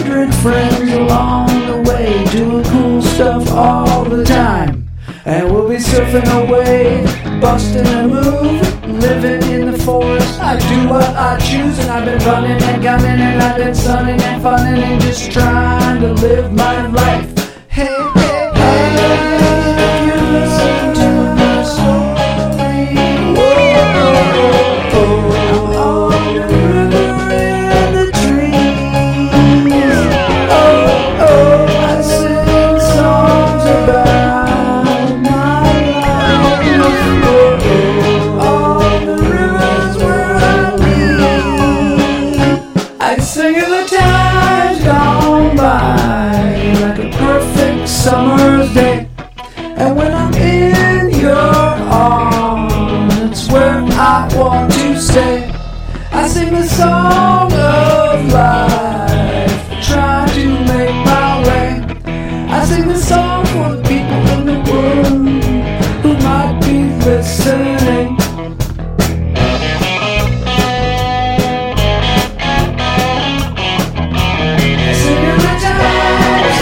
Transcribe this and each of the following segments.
100 friends along the way, doing cool stuff all the time. And we'll be surfing a wave, busting a move, living in the forest. I do what I choose, and I've been running and gunning, and I've been sunning and funning, and just trying to live my life. Hey, hey, hey, if you listen to my story, I'm on the river and the trees. Oh, oh, I sing songs about my life. On the rivers where I lead, I sing of the times gone by, like a perfect summer's day. And when I'm in your arms, it's where I want to stay. I sing the song of life, try to make my way. I sing the song for the people in the room who might be listening. Sing of the times,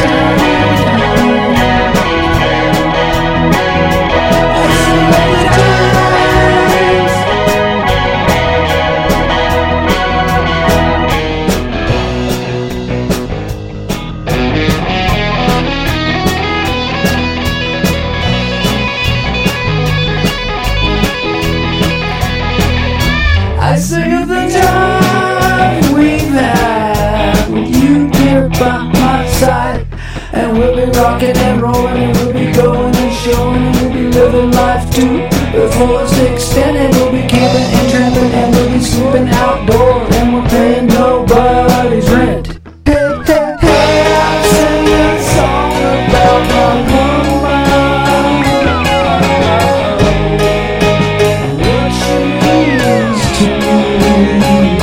I sing of the times. I sing of the time we've had with you here by my side. And we'll be rocking and rolling, and we'll be going and showing, and we'll be living life to the fullest extent. And we'll be camping and tramping, and we'll be sleeping outdoors, and we're paying nobody's rent. Hey, hey, hey, I'm singing a song about my woman, what she is to me.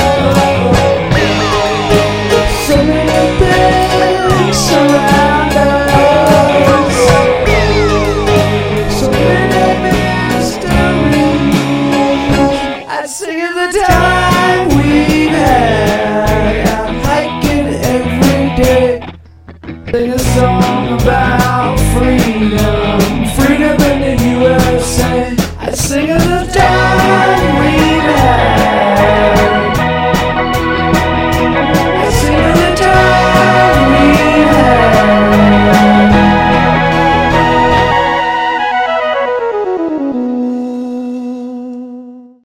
So many things surround us, so many mysteries. I sing of the time we've had, out hiking every day. Sing a song about freedom.